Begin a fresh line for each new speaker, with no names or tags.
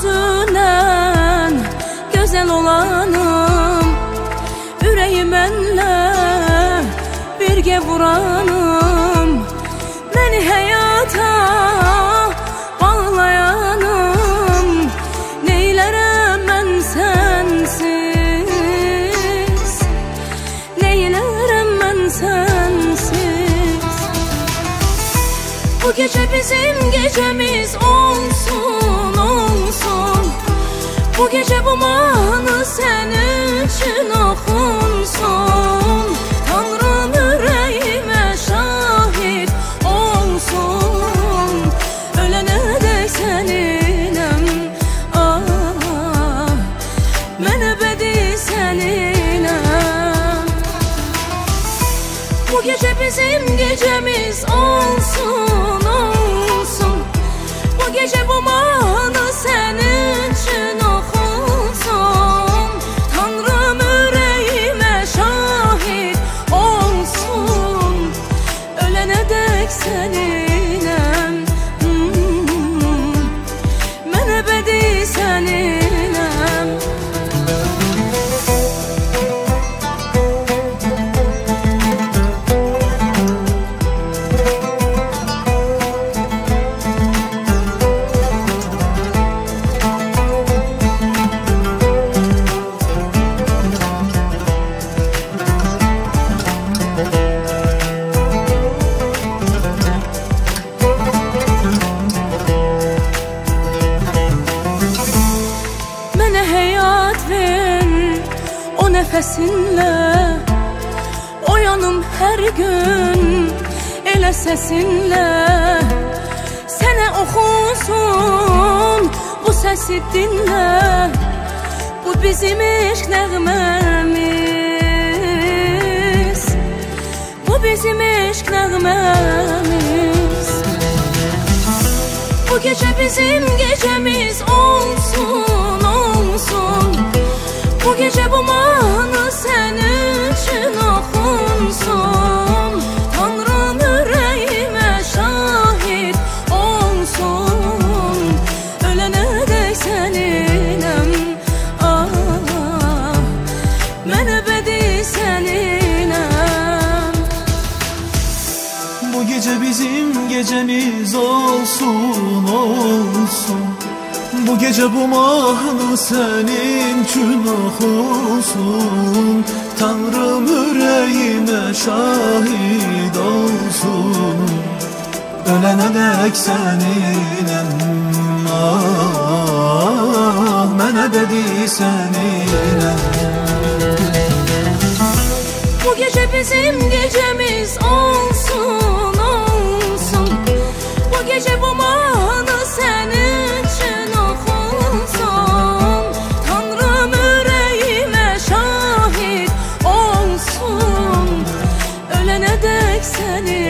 özündən gözəl olanım, ürəyi mənlə birgə vuranım, məni həyata bağlayanım. Neylərəm mən sənsiz, neylərəm mən sənsiz. Bu gecə bizim gecəmiz olsun, olsun. Bu gecə bu mahnı sənin üçün oxunsun. Tanrım ürəyimə şahid olsun, ölənə dək səninəm, ah, mən əbədi səninəm. Bu gecə bizim gecəmiz olsun, olsun. Bu gecə bu mahnı sənin üçün oxunsun. Tanrım ürəyimə şahid olsun, ölənə dək səninəm, mən əbədi səninəm. Mənə həyat ver, o nəfəsinlə oyanım hər gün, elə səsinlə sənə oxunsun, bu səsi dinlə. Bu bizim eşq nəğməmiz, bu bizim eşq nəğməmiz. Bu gecə bizim gecəmiz olsun, olsun. Bu gecə bu mahnı sənin üçün oxunsun. Tanrım ürəyimə şahid olsun, ölənə dək səninəm, ah, mən əbədi səninəm.
Bu gece bizim gecemiz olsun, olsun. Bu gece bu mahnı senin için okunsun. Tanrım yüreğime şahit olsun, ölene dek seninem, ah, ben ebedi seninem.
Bu gece bizim gecemiz olsun, olsun. Bu gece bu mahnı senin için okunsun. Tanrım yüreğime şahit olsun, ölene dek seni